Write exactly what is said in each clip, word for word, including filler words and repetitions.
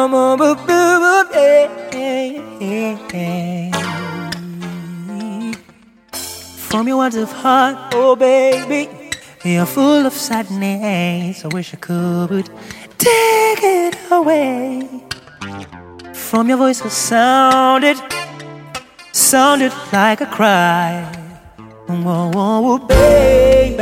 From your words of heart, oh baby, you're full of sadness. I wish I could take it away. From your voice it sounded, sounded like a cry. Whoa, whoa, whoa, baby,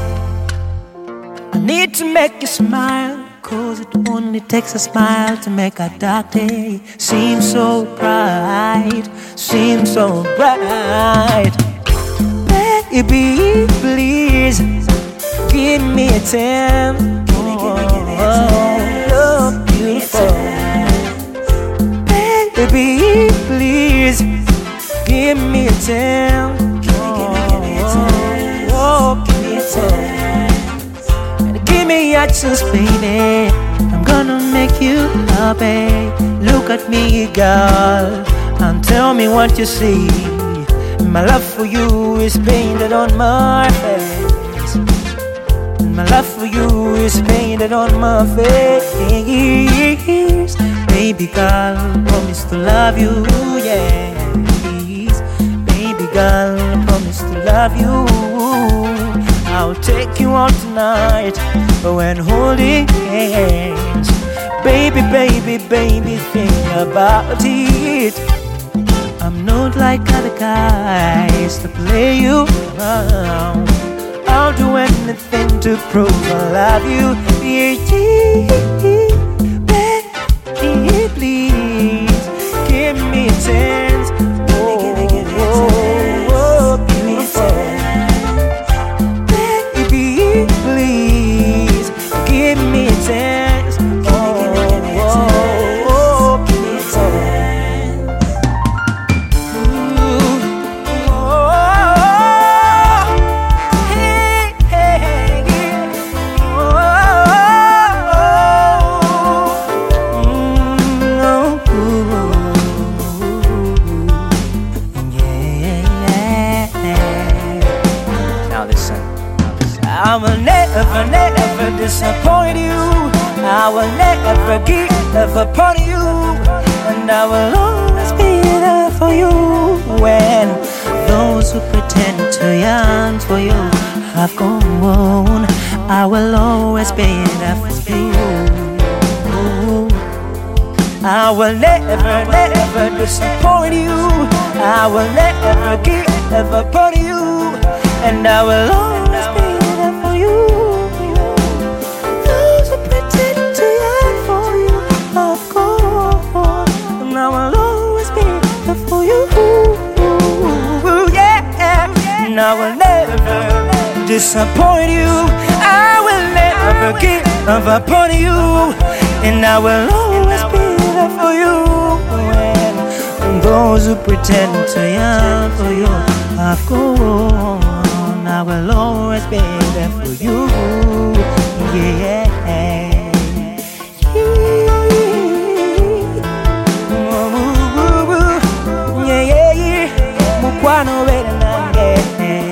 I need to make you smile, 'cause it only takes a smile to make a dark day seem so bright, seem so bright. Baby, please give me a chance. Oh, oh, beautiful. Baby, please give me a chance. Oh, oh, give me a chance. Give me a chance, baby. I'm gonna make you happy. Look at me, girl, and tell me what you see. My love for you is painted on my face. My love for you is painted on my face. Baby girl, promise to love you, yes. Baby girl, promise to love you. I'll take you out tonight when holding hands. Baby, baby, baby, think about it. I'm not like other guys to play you around. I'll do anything to prove I love you. Yeah, yeah. Baby, please give me a chance. Oh, oh, oh, beautiful. Baby, please give me a chance. Oh, oh, oh, give me a chance. I will never, never disappoint you. I will never give up on you, and I will always be there for you. When those who pretend to yearn for you have gone, I will always be there for you. I will never, never disappoint you. I will never give up on you, and I will always be there for you. Those who pretend to yearn for you have gone, and I will always be there for you. Yeah, and I will never disappoint you. I will never give up on you, and I will always be there for you. When those who pretend to yearn for you have gone, I will always be there for you. Yeah. Yeah, yeah, yeah. Mukwano better not get.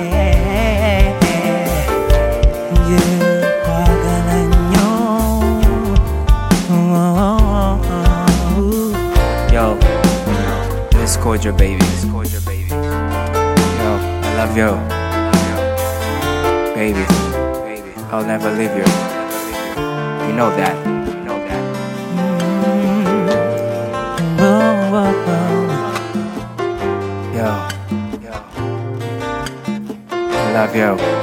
Yo, this is Kojo baby. This is Kojo baby. Yo, I love you. Baby, baby, I'll never leave you. You know that. You know that. Yo, yo, I love you.